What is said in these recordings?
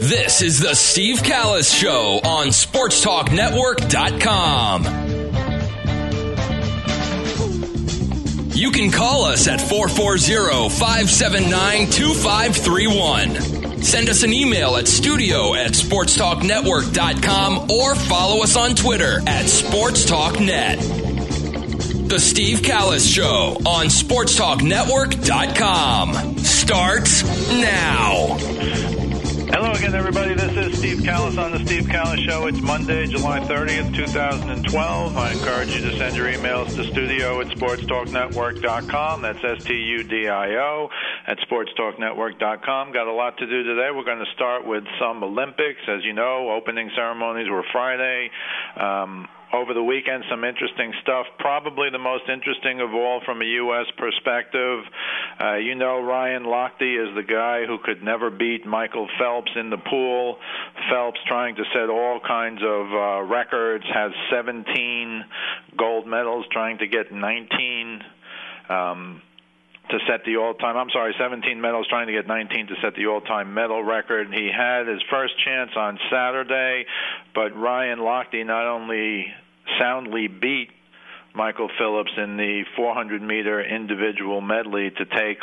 This is the Steve Callis Show on SportsTalkNetwork.com. You can call us at 440-579-2531. Send us an email at studio@SportsTalkNetwork.com or follow us on Twitter at SportsTalkNet. The Steve Callis Show on SportsTalkNetwork.com starts now. Hello again, everybody. This is Steve Callis on the Steve Callis Show. It's Monday, July 30th, 2012. I encourage you to send your emails to studio@sportstalknetwork.com. That's STUDIO at sportstalknetwork.com. Got a lot to do today. We're going to start with some Olympics. As you know, opening ceremonies were Friday. Over the weekend, some interesting stuff. Probably the most interesting of all from a U.S. perspective. You know, Ryan Lochte is the guy who could never beat Michael Phelps in the pool. Phelps trying to set all kinds of records, has 17 gold medals, trying to get 19 to set the all-time, 17 medals, trying to get 19 to set the all-time medal record. He had his first chance on Saturday, but Ryan Lochte not only soundly beat Michael Phillips in the 400-meter individual medley to take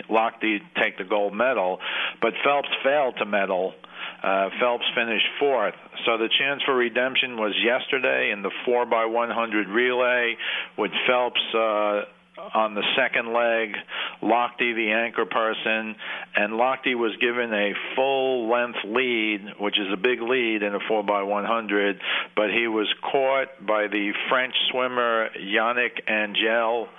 the gold medal, but Phelps failed to medal. Phelps finished fourth. So the chance for redemption was yesterday in the 4x100 relay with Phelps on the second leg, Lochte the anchor person, and Lochte was given a full-length lead, which is a big lead in a 4x100, but he was caught by the French swimmer Yannick Angel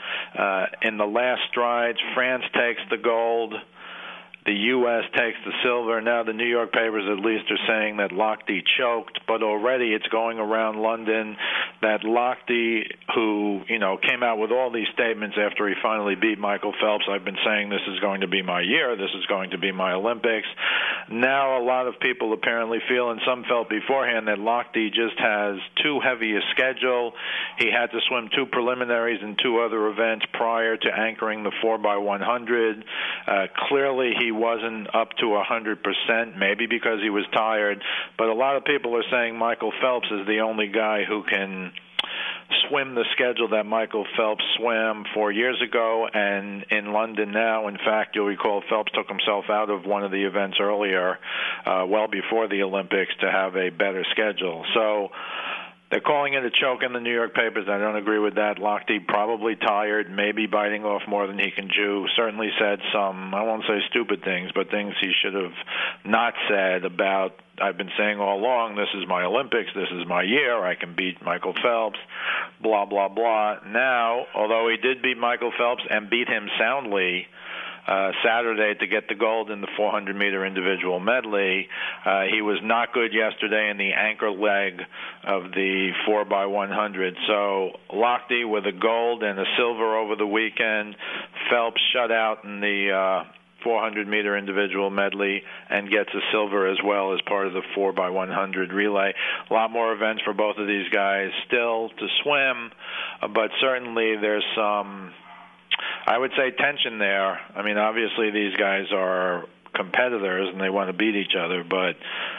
in the last strides. France takes the gold. The U.S. takes the silver. Now the New York papers at least are saying that Lochte choked, but already it's going around London that Lochte, who, came out with all these statements after he finally beat Michael Phelps, I've been saying this is going to be my year, this is going to be my Olympics. Now a lot of people apparently feel, and some felt beforehand, that Lochte just has too heavy a schedule. He had to swim 2 preliminaries and 2 other events prior to anchoring the 4x100. Clearly he wasn't up to 100%, maybe because he was tired, but a lot of people are saying Michael Phelps is the only guy who can swim the schedule that Michael Phelps swam 4 years ago and in London now. In fact, you'll recall Phelps took himself out of one of the events earlier, well before the Olympics, to have a better schedule. So they're calling it a choke in the New York papers. I don't agree with that. Lochte probably tired, maybe biting off more than he can chew. Certainly said some, I won't say stupid things, but things he should have not said about, I've been saying all along, this is my Olympics, this is my year, I can beat Michael Phelps, blah, blah, blah. Now, although he did beat Michael Phelps and beat him soundly Saturday to get the gold in the 400-meter individual medley, he was not good yesterday in the anchor leg of the 4x100. So Lochte with a gold and a silver over the weekend. Phelps shut out in the 400-meter individual medley and gets a silver as well as part of the 4x100 relay. A lot more events for both of these guys still to swim, but certainly there's some, I would say, tension there. I mean, obviously these guys are competitors and they want to beat each other, but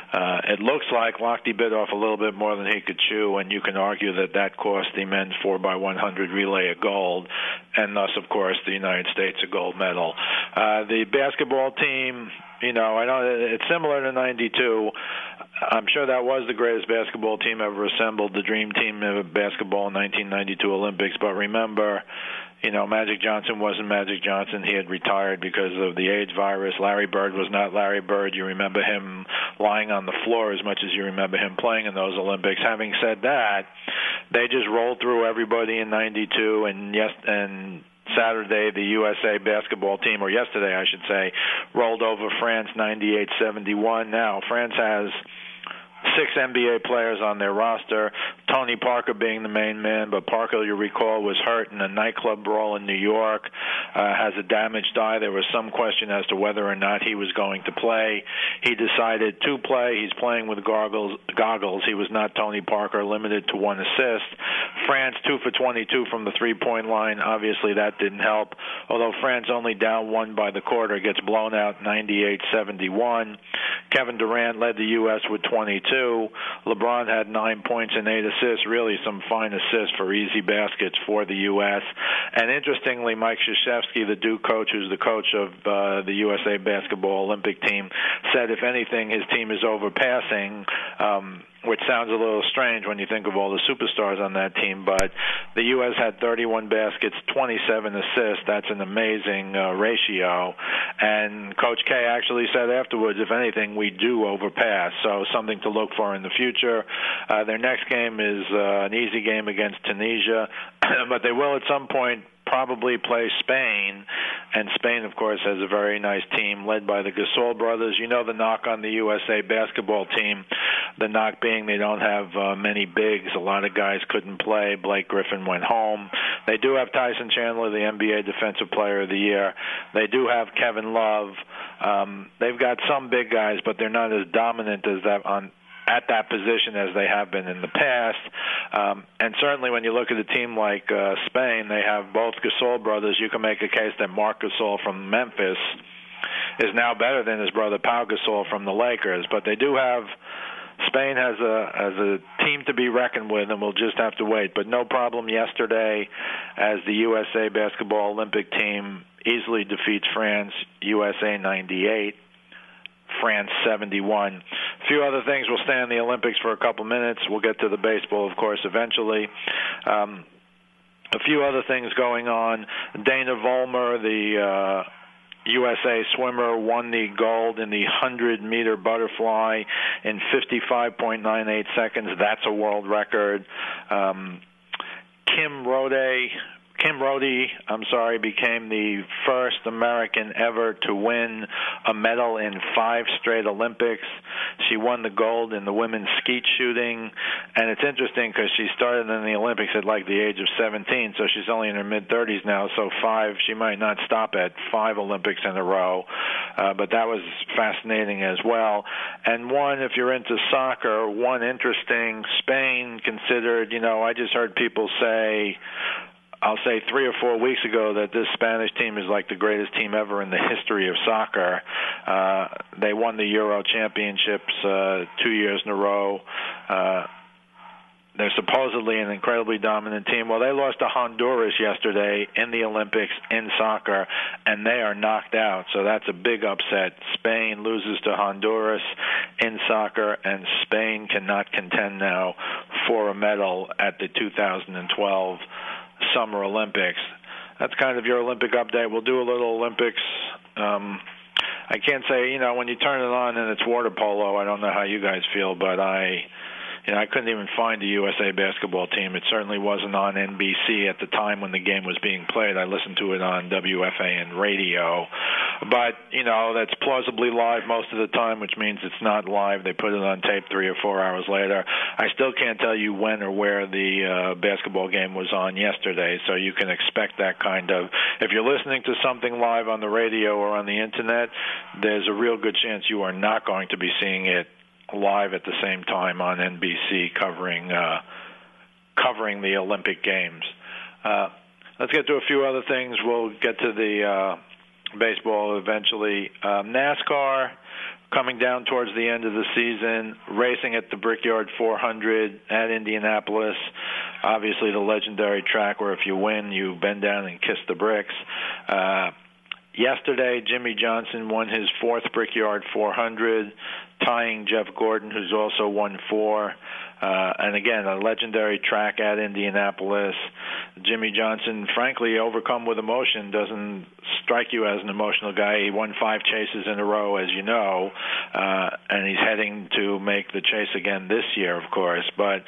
it looks like Lochte bit off a little bit more than he could chew, and you can argue that that cost the men's 4x100 relay a gold, and thus, of course, the United States a gold medal. The basketball team, I know it's similar to 92. I'm sure that was the greatest basketball team ever assembled, the dream team of basketball in 1992 Olympics, but remember, Magic Johnson wasn't Magic Johnson. He had retired because of the AIDS virus. Larry Bird was not Larry Bird. You remember him lying on the floor as much as you remember him playing in those Olympics. Having said that, they just rolled through everybody in 92, and Saturday, the USA basketball team, or yesterday, I should say, rolled over France 98-71. Now, France has 6 NBA players on their roster, Tony Parker being the main man, but Parker, you recall, was hurt in a nightclub brawl in New York, has a damaged eye. There was some question as to whether or not he was going to play. He decided to play. He's playing with goggles. He was not Tony Parker, limited to 1 assist. France 2 for 22 from the three-point line. Obviously, that didn't help, although France only down 1 by the quarter, gets blown out 98-71. Kevin Durant led the U.S. with 22. LeBron had 9 points and 8 assists, really some fine assists for easy baskets for the U.S. And interestingly, Mike Krzyzewski, the Duke coach, who's the coach of the USA basketball Olympic team, said if anything, his team is overpassing, which sounds a little strange when you think of all the superstars on that team, but the U.S. had 31 baskets, 27 assists. That's an amazing ratio. And Coach K actually said afterwards, if anything, we do overpass, so something to look for in the future. Their next game is an easy game against Tunisia, but they will at some point probably play Spain, and Spain, of course, has a very nice team led by the Gasol brothers. You know the knock on the USA basketball team, the knock being they don't have many bigs. A lot of guys couldn't play. Blake Griffin went home. They do have Tyson Chandler, the NBA Defensive Player of the Year. They do have Kevin Love. They've got some big guys, but they're not as dominant as that at that position as they have been in the past. And certainly when you look at a team like Spain, they have both Gasol brothers. You can make a case that Marc Gasol from Memphis is now better than his brother Pau Gasol from the Lakers. But they do have Spain has a team to be reckoned with, and we'll just have to wait. But no problem yesterday as the USA basketball Olympic team easily defeats France, USA 98. France 71. A few other things. We'll stay on the Olympics for a couple minutes. We'll get to the baseball, of course, eventually. A few other things going on. Dana Vollmer, the USA swimmer, won the gold in the 100-meter butterfly in 55.98 seconds. That's a world record. Kim Rode, became the first American ever to win a medal in 5 straight Olympics. She won the gold in the women's skeet shooting, and it's interesting because she started in the Olympics at like the age of 17, so she's only in her mid-30s now, so 5, she might not stop at 5 Olympics in a row, but that was fascinating as well. And one, if you're into soccer, one interesting, Spain considered, I just heard people say, I'll say 3 or 4 weeks ago that this Spanish team is like the greatest team ever in the history of soccer. They won the Euro Championships 2 years in a row. They're supposedly an incredibly dominant team. Well, they lost to Honduras yesterday in the Olympics in soccer, and they are knocked out. So that's a big upset. Spain loses to Honduras in soccer, and Spain cannot contend now for a medal at the 2012 Summer Olympics. That's kind of your Olympic update. We'll do a little Olympics. I can't say, when you turn it on and it's water polo, I don't know how you guys feel, but I couldn't even find the USA basketball team. It certainly wasn't on NBC at the time when the game was being played. I listened to it on WFAN radio. But, that's plausibly live most of the time, which means it's not live. They put it on tape 3 or 4 hours later. I still can't tell you when or where the basketball game was on yesterday, so you can expect that kind of... If you're listening to something live on the radio or on the Internet, there's a real good chance you are not going to be seeing it live at the same time on NBC covering the Olympic Games. Let's get to a few other things. We'll get to the baseball eventually. NASCAR coming down towards the end of the season, racing at the Brickyard 400 at Indianapolis. Obviously the legendary track where if you win, you bend down and kiss the bricks. Yesterday, Jimmy Johnson won his 4th Brickyard 400, tying Jeff Gordon, who's also won 4. And again, a legendary track at Indianapolis. Jimmy Johnson, frankly, overcome with emotion, doesn't strike you as an emotional guy. He won 5 chases in a row, as you know, and he's heading to make the chase again this year, of course. But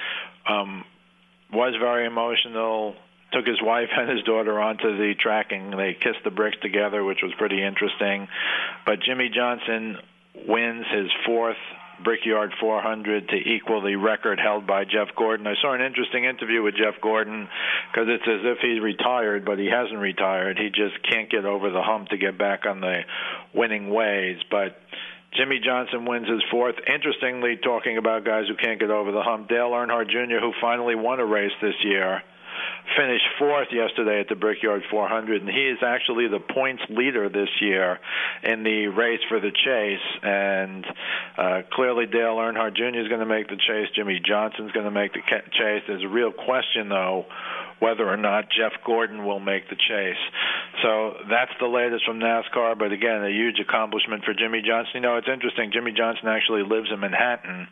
was very emotional. Took his wife and his daughter onto the track, and they kissed the bricks together, which was pretty interesting. But Jimmy Johnson wins his 4th Brickyard 400 to equal the record held by Jeff Gordon. I saw an interesting interview with Jeff Gordon because it's as if he's retired, but he hasn't retired. He just can't get over the hump to get back on the winning ways. But Jimmy Johnson wins his 4th. Interestingly, talking about guys who can't get over the hump, Dale Earnhardt Jr., who finally won a race this year, finished fourth yesterday at the Brickyard 400, and he is actually the points leader this year in the race for the chase. And clearly Dale Earnhardt Jr. is going to make the chase. Jimmy Johnson's going to make the chase. There's a real question, though, whether or not Jeff Gordon will make the chase. So that's the latest from NASCAR, but again, a huge accomplishment for Jimmy Johnson. You know, it's interesting. Jimmy Johnson actually lives in Manhattan,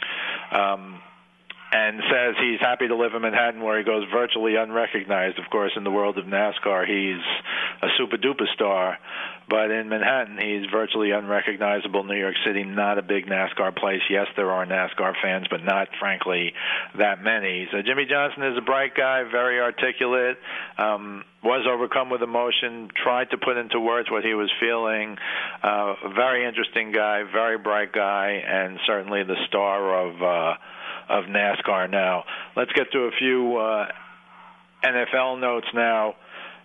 and says he's happy to live in Manhattan, where he goes virtually unrecognized. Of course, in the world of NASCAR, he's a super-duper star, but in Manhattan, he's virtually unrecognizable. New York City, not a big NASCAR place. Yes, there are NASCAR fans, but not, frankly, that many. So Jimmy Johnson is a bright guy, very articulate, was overcome with emotion, tried to put into words what he was feeling. Very interesting guy, very bright guy, and certainly the star of NASCAR now. Let's get to a few NFL notes now.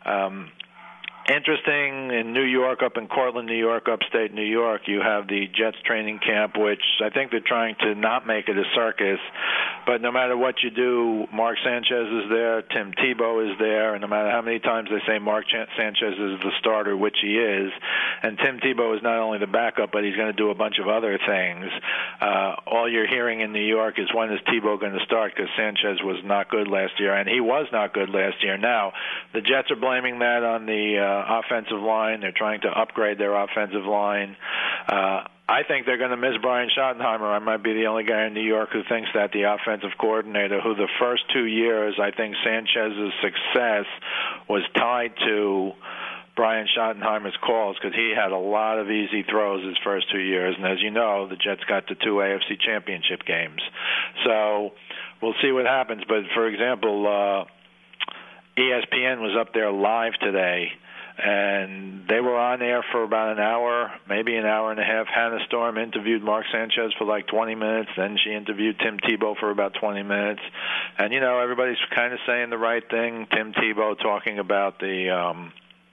Interesting, in New York, up in Cortland, New York, upstate New York, you have the Jets training camp, which I think they're trying to not make it a circus. But no matter what you do, Mark Sanchez is there, Tim Tebow is there, and no matter how many times they say Mark Sanchez is the starter, which he is, and Tim Tebow is not only the backup, but he's going to do a bunch of other things. All you're hearing in New York is, when is Tebow going to start, because Sanchez was not good last year, and he was not good last year. Now, the Jets are blaming that on the offensive line. They're trying to upgrade their offensive line. I think they're going to miss Brian Schottenheimer. I might be the only guy in New York who thinks that, the offensive coordinator, who the first 2 years, I think Sanchez's success was tied to Brian Schottenheimer's calls, because he had a lot of easy throws his first 2 years. And as you know, the Jets got to 2 AFC championship games. So we'll see what happens. But, for example, ESPN was up there live today, and they were on air for about an hour, maybe an hour and a half. Hannah Storm interviewed Mark Sanchez for like 20 minutes. Then she interviewed Tim Tebow for about 20 minutes. And, you know, everybody's kind of saying the right thing. Tim Tebow talking about the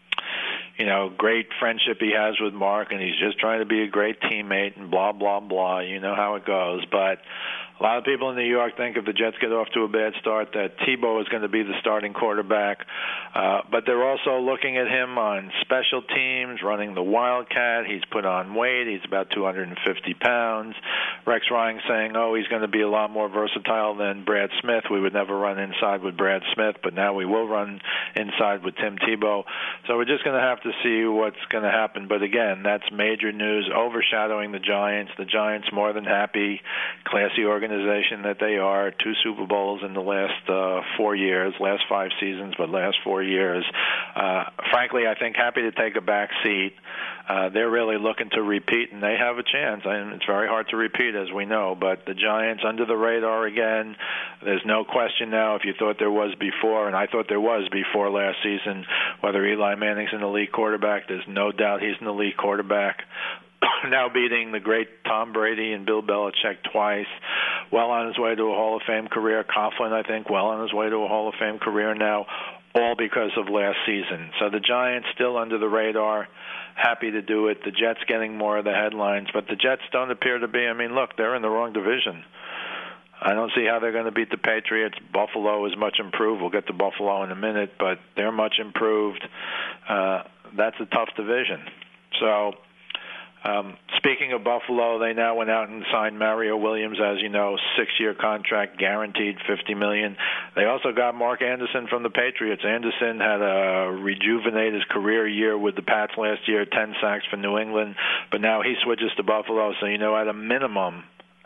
great friendship he has with Mark, and he's just trying to be a great teammate and blah, blah, blah. You know how it goes. But a lot of people in New York think if the Jets get off to a bad start that Tebow is going to be the starting quarterback. But they're also looking at him on special teams, running the Wildcat. He's put on weight. He's about 250 pounds. Rex Ryan saying, he's going to be a lot more versatile than Brad Smith. We would never run inside with Brad Smith, but now we will run inside with Tim Tebow. So we're just going to have to see what's going to happen. But again, that's major news overshadowing the Giants. The Giants more than happy, classy organization that they are. 2 Super Bowls in the last 4 years, last 5 seasons, but last 4 years. Frankly, I think happy to take a back seat. They're really looking to repeat, and they have a chance. It's very hard to repeat, as we know, but the Giants under the radar again. There's no question now, if you thought there was before, and I thought there was before last season, whether Eli Manning's an elite quarterback. There's no doubt he's an elite quarterback. Now beating the great Tom Brady and Bill Belichick twice, well on his way to a Hall of Fame career. Coughlin, I think, well on his way to a Hall of Fame career now, all because of last season. So the Giants still under the radar, happy to do it. The Jets getting more of the headlines, but the Jets don't appear to be. Look, they're in the wrong division. I don't see how they're going to beat the Patriots. Buffalo is much improved. We'll get to Buffalo in a minute, but they're much improved. That's a tough division. So speaking of Buffalo, they now went out and signed Mario Williams, as you know, 6-year contract, guaranteed $50 million. They also got Mark Anderson from the Patriots. Anderson had a rejuvenate his career year with the Pats last year, 10 sacks for New England, but now he switches to Buffalo. So, at a minimum,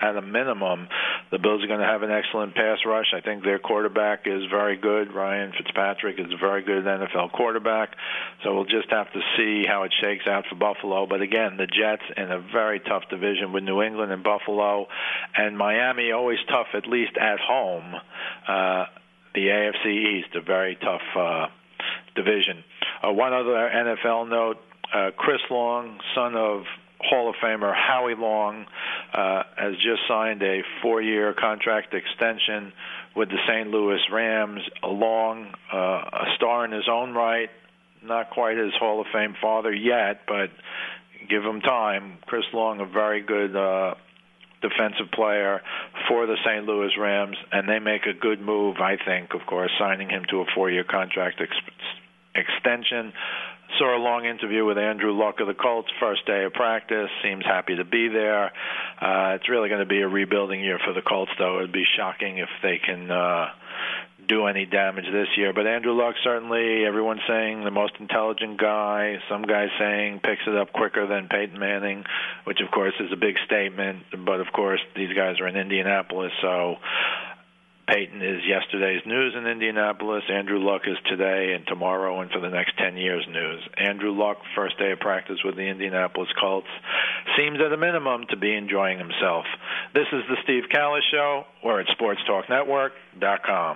the Bills are going to have an excellent pass rush. I think their quarterback is very good. Ryan Fitzpatrick is a very good NFL quarterback. So we'll just have to see how it shakes out for Buffalo. But again, the Jets in a very tough division with New England and Buffalo. And Miami always tough, at least at home. The AFC East, a very tough division. One other NFL note, Chris Long, son of Hall of Famer Howie Long, has just signed a 4-year contract extension with the St. Louis Rams. Long, a star in his own right, not quite his Hall of Fame father yet, but give him time. Chris Long, a very good defensive player for the St. Louis Rams, and they make a good move, I think, of course, signing him to a 4-year contract extension. Saw a long interview with Andrew Luck of the Colts, first day of practice, seems happy to be there. It's really going to be a rebuilding year for the Colts, though. It would be shocking if they can do any damage this year. But Andrew Luck, certainly, everyone's saying the most intelligent guy. Some guys saying picks it up quicker than Peyton Manning, which, of course, is a big statement. But, of course, these guys are in Indianapolis, so Peyton is yesterday's news in Indianapolis. Andrew Luck is today and tomorrow and for the next 10 years news. Andrew Luck, first day of practice with the Indianapolis Colts, seems at a minimum to be enjoying himself. This is the Steve Callis Show. We're at SportsTalkNetwork.com.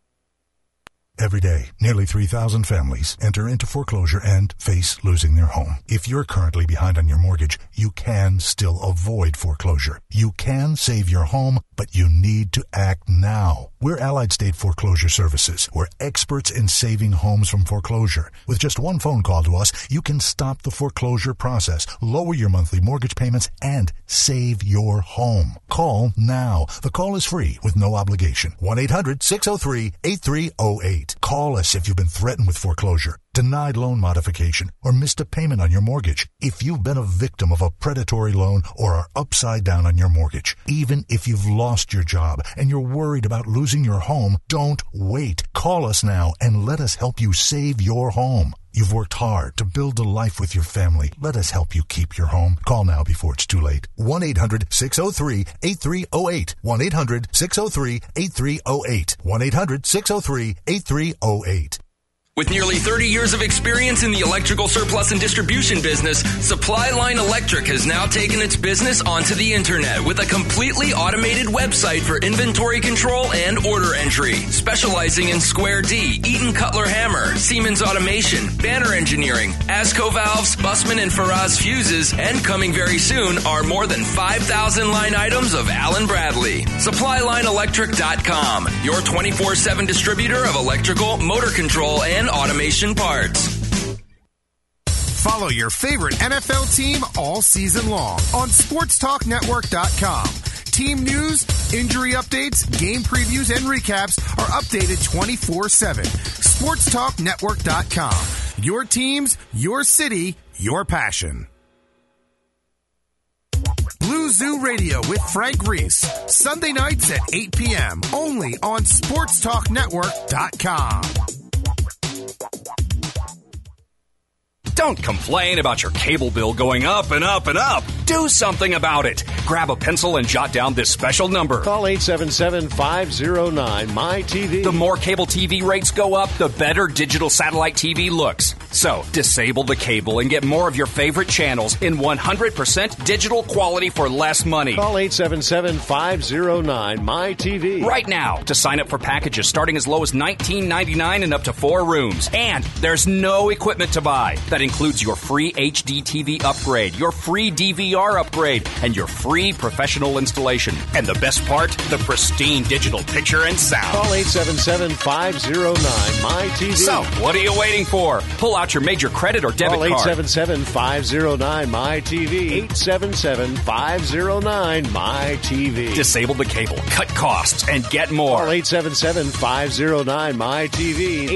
Every day, nearly 3,000 families enter into foreclosure and face losing their home. If you're currently behind on your mortgage, you can still avoid foreclosure. You can save your home, but you need to act now. We're Allied State Foreclosure Services. We're experts in saving homes from foreclosure. With just one phone call to us, you can stop the foreclosure process, lower your monthly mortgage payments, and save your home. Call now. The call is free with no obligation. 1-800-603-8308. Call us if you've been threatened with foreclosure, denied loan modification, or missed a payment on your mortgage. If you've been a victim of a predatory loan or are upside down on your mortgage, even if you've lost your job and you're worried about losing your home, don't wait. Call us now and let us help you save your home. You've worked hard to build a life with your family. Let us help you keep your home. Call now before it's too late. 1-800-603-8308. 1-800-603-8308. 1-800-603-8308. With nearly 30 years of experience in the electrical surplus and distribution business, Supply Line Electric has now taken its business onto the internet with a completely automated website for inventory control and order entry. Specializing in Square D, Eaton Cutler Hammer, Siemens Automation, Banner Engineering, ASCO Valves, Bussman and Faraz Fuses, and coming very soon are more than 5,000 line items of Allen Bradley. SupplyLineElectric.com, your 24/7 distributor of electrical, motor control, and automation parts. Follow your favorite NFL team all season long on SportsTalkNetwork.com. Team news, injury updates, game previews, and recaps are updated 24/7. SportsTalkNetwork.com. Your teams, your city, your passion. Blue Zoo Radio with Frank Reese. Sunday nights at 8 p.m. only on SportsTalkNetwork.com. Don't complain about your cable bill going up and up and up. Do something about it. Grab a pencil and jot down this special number. Call 877-509-MY-TV. The more cable TV rates go up, the better digital satellite TV looks. So, disable the cable and get more of your favorite channels in 100% digital quality for less money. Call 877-509-MY-TV. Right now to sign up for packages starting as low as $19.99 and up to 4 rooms. And there's no equipment to buy. That includes your free HD TV upgrade, your free DVR upgrade, and your free professional installation. And the best part, the pristine digital picture and sound. Call 877-509-MY-TV. So, what are you waiting for? Pull out your major credit or debit card. Call 877-509-MY-TV. 877-509-MY-TV. Disable the cable, cut costs, and get more. Call 877-509-MY-TV.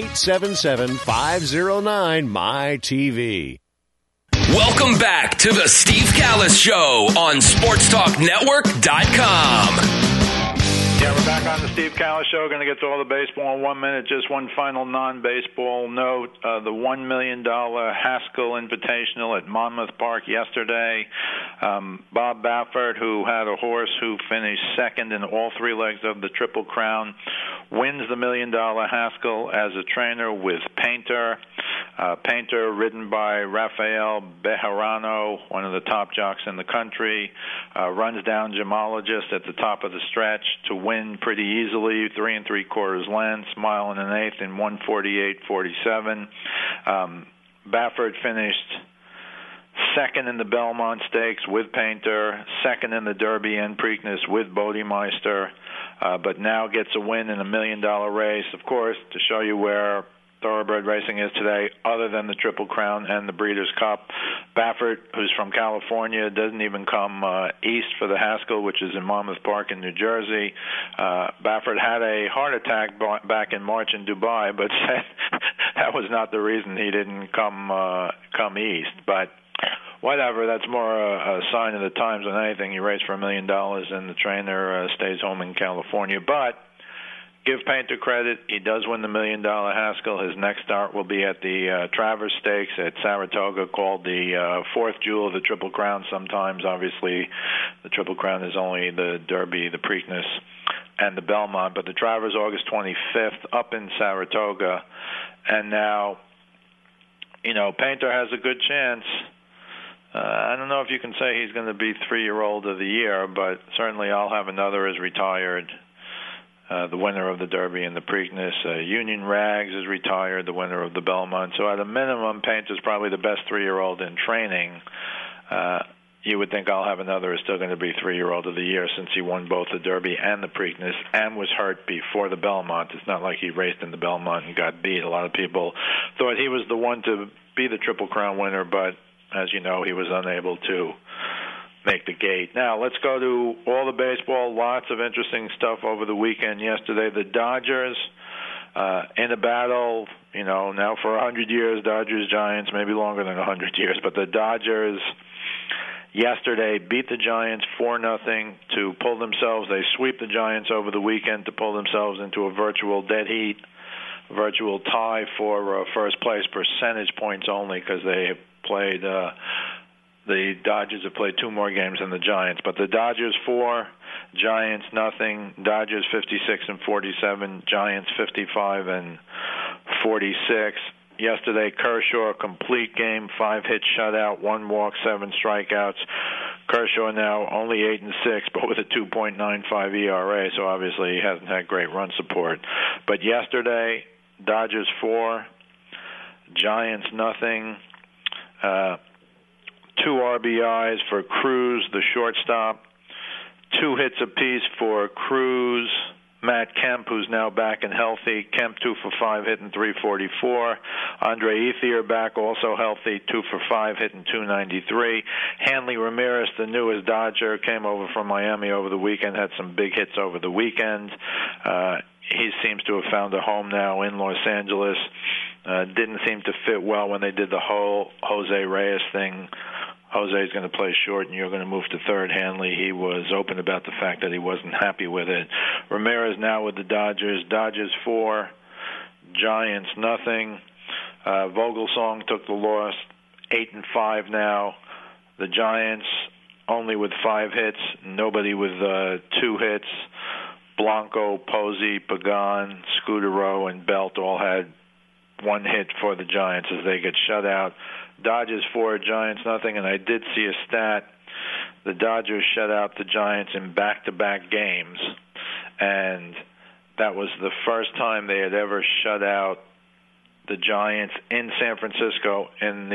877-509-MY-TV. Welcome back to the Steve Callis Show on SportsTalkNetwork.com. Yeah, we're back on the Steve Callis Show. Going to get to all the baseball in 1 minute. Just one final non-baseball note. The $1 million Haskell Invitational at Monmouth Park yesterday. Bob Baffert, who had a horse who finished second in all 3 legs of the Triple Crown, wins the $1 million Haskell as a trainer with Painter. Painter, ridden by Rafael Bejarano, one of the top jocks in the country, runs down Gemologist at the top of the stretch to win pretty easily, 3 3/4 lengths, mile and an eighth in 1:48.47. Baffert finished second in the Belmont Stakes with Painter, second in the Derby and Preakness with Bodemeister, but now gets a win in a $1 million race. Of course, to show you where thoroughbred racing is today, other than the Triple Crown and the Breeders' Cup. Baffert, who's from California, doesn't even come east for the Haskell, which is in Monmouth Park in New Jersey. Baffert had a heart attack back in March in Dubai, but said that was not the reason he didn't come east. But whatever, that's more a sign of the times than anything. You race for $1 million, and the trainer stays home in California. But give Painter credit. He does win the $1 million Haskell. His next start will be at the Travers Stakes at Saratoga, called the fourth jewel of the Triple Crown. Sometimes, obviously, the Triple Crown is only the Derby, the Preakness, and the Belmont. But the Travers, August 25th, up in Saratoga. And now, Painter has a good chance. I don't know if you can say he's going to be 3-year-old of the year, but certainly I'll have another as retired. The winner of the Derby and the Preakness. Union Rags is retired, the winner of the Belmont. So at a minimum, Painter's probably the best 3-year-old in training. You would think I'll have another is still going to be 3-year-old of the year, since he won both the Derby and the Preakness and was hurt before the Belmont. It's not like he raced in the Belmont and got beat. A lot of people thought he was the one to be the Triple Crown winner, but as you know, he was unable to make the gate. Now, let's go to all the baseball. Lots of interesting stuff over the weekend. Yesterday, the Dodgers in a battle, now for 100 years, Dodgers-Giants, maybe longer than 100 years, but the Dodgers yesterday beat the Giants 4-0 to pull themselves. They sweep the Giants over the weekend to pull themselves into a virtual dead heat, virtual tie for first place, percentage points only, because they played the Dodgers have played 2 more games than the Giants. But the Dodgers 4, Giants nothing. Dodgers 56-47, Giants 55-46. Yesterday, Kershaw, complete game, 5-hit shutout, 1 walk, 7 strikeouts. Kershaw now only 8-6, but with a 2.95 ERA, so obviously he hasn't had great run support. But yesterday, Dodgers 4, Giants nothing. 2 RBIs for Cruz, the shortstop. 2 hits apiece for Cruz. Matt Kemp, who's now back and healthy. Kemp 2 for 5, hitting .344. Andre Ethier back, also healthy, 2 for 5, hitting .293. Hanley Ramirez, the newest Dodger, came over from Miami over the weekend, had some big hits over the weekend. He seems to have found a home now in Los Angeles. Didn't seem to fit well when they did the whole Jose Reyes thing. Jose's going to play short and you're going to move to third. Hanley, he was open about the fact that he wasn't happy with it. Ramirez now with the Dodgers. Dodgers 4, Giants nothing. Vogelsong took the loss, 8-5 now. The Giants only with 5 hits, nobody with 2 hits. Blanco, Posey, Pagan, Scudero, and Belt all had 1 hit for the Giants as they get shut out. Dodgers 4, Giants nothing, and I did see a stat. The Dodgers shut out the Giants in back-to-back games, and that was the first time they had ever shut out the Giants in San Francisco in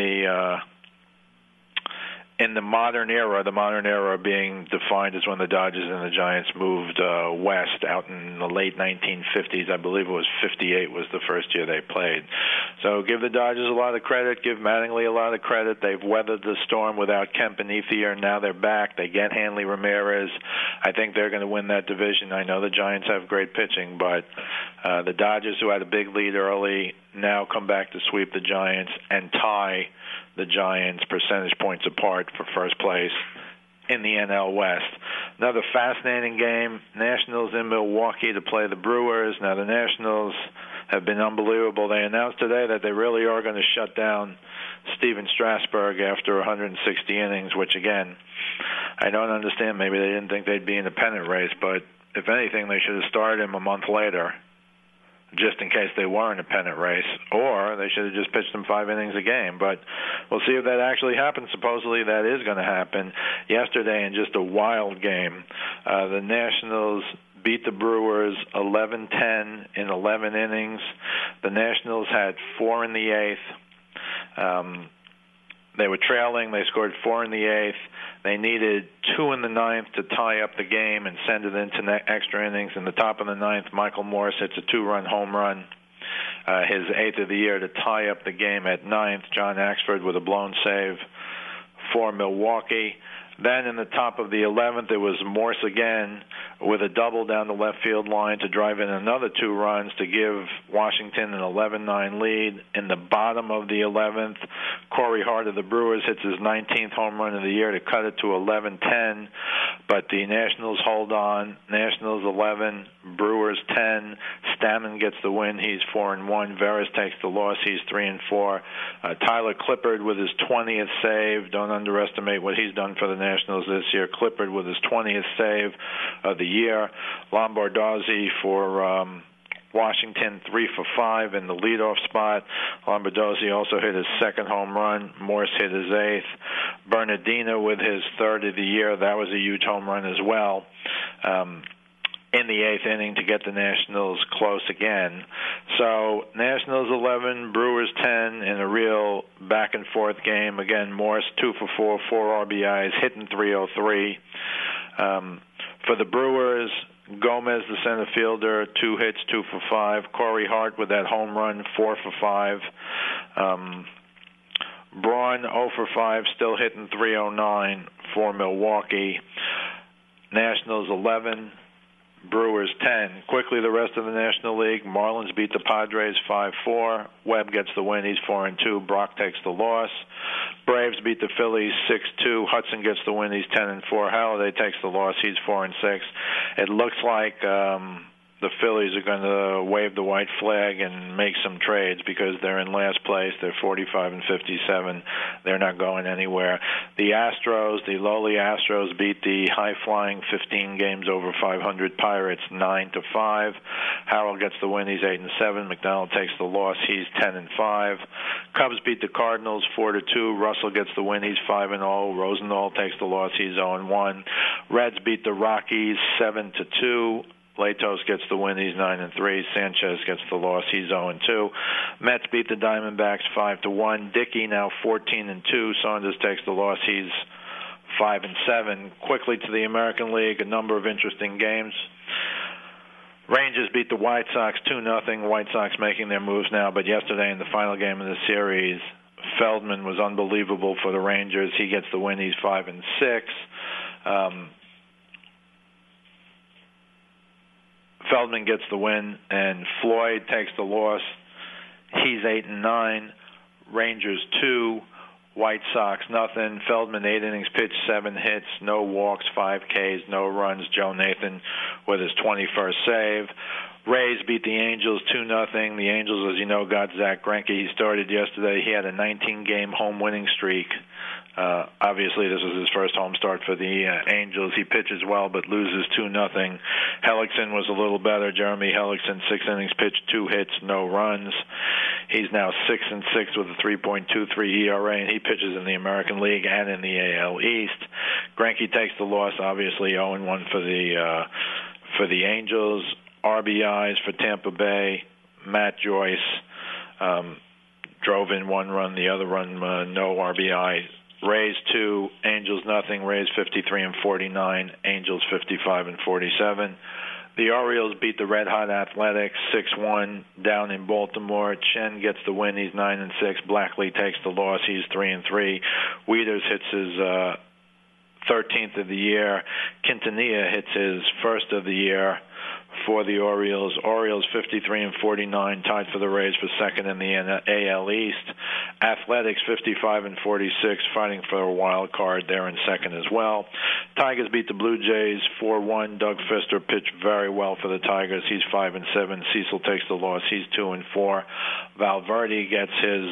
the modern era. The modern era being defined as when the Dodgers and the Giants moved west out in the late 1950s. I believe it was 58 was the first year they played. So give the Dodgers a lot of credit. Give Mattingly a lot of credit. They've weathered the storm without Kemp and Ethier. Now they're back. They get Hanley Ramirez. I think they're going to win that division. I know the Giants have great pitching, but the Dodgers, who had a big lead early, now come back to sweep the Giants and tie the Giants percentage points apart for first place in the NL West. Another fascinating game. Nationals in Milwaukee to play the Brewers. Now the Nationals have been unbelievable. They announced today that they really are going to shut down Steven Strasburg after 160 innings, which again, I don't understand. Maybe they didn't think they'd be in a pennant race, but if anything, they should have started him a month later, just in case they were in a pennant race, or they should have just pitched them 5 innings a game. But we'll see if that actually happens. Supposedly that is going to happen. Yesterday, in just a wild game, the Nationals beat the Brewers 11-10 in 11 innings. The Nationals had 4 in the 8th. They were trailing. They scored 4 in the 8th. They needed 2 in the 9th to tie up the game and send it into extra innings. In the top of the 9th, Michael Morse hits a 2-run home run. his 8th of the year to tie up the game at 9th. John Axford with a blown save for Milwaukee. Then in the top of the 11th, it was Morse again with a double down the left field line to drive in another 2 runs to give Washington an 11-9 lead. In the bottom of the 11th, Corey Hart of the Brewers hits his 19th home run of the year to cut it to 11-10. But the Nationals hold on. Nationals 11, Brewers 10. Stammen gets the win. He's 4-1. Veras takes the loss. He's 3-4. Tyler Clippard with his 20th save. Don't underestimate what he's done for the Nationals this year. Clippard with his 20th save of the year. Lombardozzi for Washington 3 for 5 in the leadoff spot. Lombardozzi also hit his 2nd home run. Morse hit his 8th. Bernardino with his 3rd of the year. That was a huge home run as well. In the 8th inning to get the Nationals close again. So Nationals 11, Brewers 10 in a real back-and-forth game. Again, Morse 2 for 4, 4 RBIs, hitting .303. For the Brewers, Gomez, the center fielder, 2 hits, 2 for 5. Corey Hart with that home run, 4 for 5. Braun 0 for 5, still hitting .309 for Milwaukee. Nationals 11, Brewers 10. Quickly, the rest of the National League. Marlins beat the Padres 5-4. Webb gets the win. He's 4-2. Brock takes the loss. Braves beat the Phillies 6-2. Hudson gets the win. He's 10-4. Halladay takes the loss. He's 4-6. It looks like the Phillies are going to wave the white flag and make some trades because they're in last place. They're 45-57. They're not going anywhere. The Astros, the lowly Astros, beat the high-flying 15 games over 500 Pirates 9-5. Harrell gets the win. He's 8-7. McDonald takes the loss. He's 10-5. Cubs beat the Cardinals 4-2. Russell gets the win. He's 5-0. Rosenthal takes the loss. He's 0-1. Reds beat the Rockies 7-2. Latos gets the win. He's 9-3. Sanchez gets the loss. He's 0-2. Mets beat the Diamondbacks 5-1. Dickey now 14-2. Saunders takes the loss. He's 5-7. Quickly to the American League, a number of interesting games. Rangers beat the White Sox 2-0. White Sox making their moves now, but yesterday in the final game of the series, Feldman was unbelievable for the Rangers. He gets the win. He's 5-6. Feldman gets the win, and Floyd takes the loss. He's 8-9. Rangers 2, White Sox nothing. Feldman 8 innings pitched, 7 hits, no walks, 5 Ks, no runs. Joe Nathan with his 21st save. Rays beat the Angels 2-0. The Angels, as you know, got Zach Greinke. He started yesterday. He had a 19-game home winning streak. Obviously, this was his first home start for the Angels. He pitches well, but loses 2-0. Hellickson was a little better. Jeremy Hellickson, 6 innings pitched, 2 hits, no runs. He's now 6-6 with a 3.23 ERA, and he pitches in the American League and in the AL East. Greinke takes the loss, obviously 0-1 for the Angels. RBIs for Tampa Bay. Matt Joyce drove in 1 run, the other run no RBI. Rays 2, Angels nothing. Rays 53-49, Angels 55-47. The Orioles beat the Red Hot Athletics 6-1 down in Baltimore. Chen gets the win. He's 9-6. Blackley takes the loss. He's 3-3. Wieters hits his 13th of the year. Quintanilla hits his 1st of the year for the Orioles. Orioles 53-49, tied for the Rays for second in the AL East. Athletics 55-46, fighting for a wild card. They're in second as well. Tigers beat the Blue Jays 4-1. Doug Fister pitched very well for the Tigers. He's 5-7. Cecil takes the loss. He's 2-4. Valverde gets his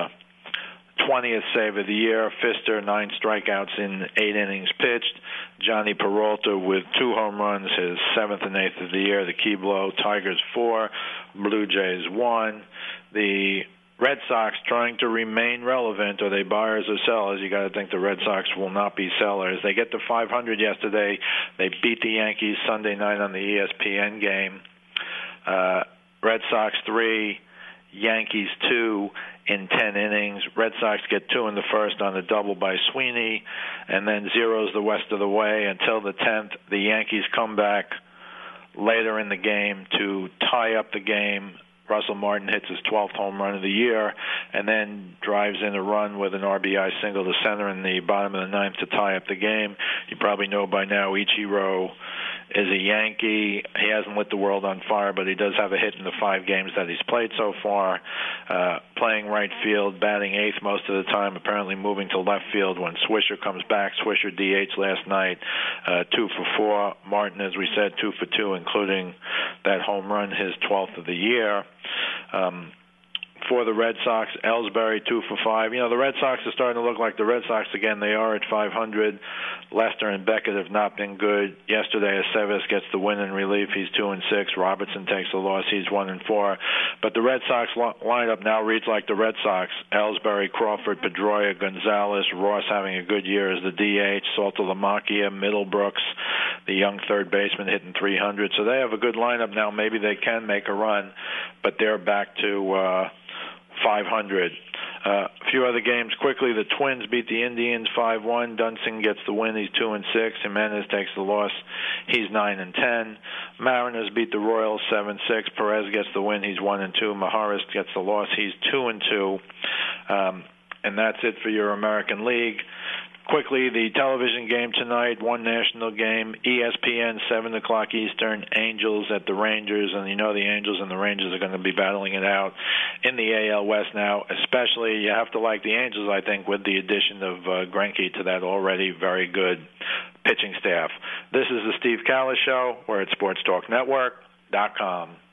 20th save of the year. Fister, 9 strikeouts in 8 innings pitched. Johnny Peralta with 2 home runs, his 7th and 8th of the year. The key blow. Tigers 4, Blue Jays 1. The Red Sox trying to remain relevant. Are they buyers or sellers? You got to think the Red Sox will not be sellers. They get to 500 yesterday. They beat the Yankees Sunday night on the ESPN game. Red Sox 3, Yankees 2 in 10 innings. Red Sox get 2 in the first on a double by Sweeney, and then zeros the rest of the way until the 10th. The Yankees come back later in the game to tie up the game Russell Martin hits his 12th home run of the year and then drives in a run with an RBI single to center in the bottom of the ninth to tie up the game. You probably know by now Ichiro is a Yankee. He hasn't lit the world on fire, but he does have a hit in the 5 games that he's played so far. Playing right field, batting 8th most of the time, apparently moving to left field when Swisher comes back. Swisher DH last night, 2 for 4. Martin, as we said, 2 for 2, including that home run, his 12th of the year. For the Red Sox, Ellsbury 2 for 5. You know, the Red Sox are starting to look like the Red Sox again. They are at 500. Lester and Beckett have not been good. Yesterday, Aceves gets the win in relief. He's 2-6. Robertson takes the loss. He's 1-4. But the Red Sox lineup now reads like the Red Sox. Ellsbury, Crawford, Pedroia, Gonzalez, Ross having a good year as the DH, Saltalamacchia, Middlebrooks, the young third baseman hitting 300. So they have a good lineup now. Maybe they can make a run, but they're back to 500. A few other games quickly. The Twins beat the Indians 5-1. Dunston gets the win. He's 2-6. Jimenez takes the loss. He's 9-10. Mariners beat the Royals 7-6. Perez gets the win. He's 1-2. Maharis gets the loss. He's 2-2. And that's it for your American League. Quickly, the television game tonight, one national game, ESPN, 7 o'clock Eastern, Angels at the Rangers. And you know the Angels and the Rangers are going to be battling it out in the AL West now. Especially, you have to like the Angels, I think, with the addition of Greinke to that already very good pitching staff. This is the Steve Callis Show. We're at SportsTalkNetwork.com.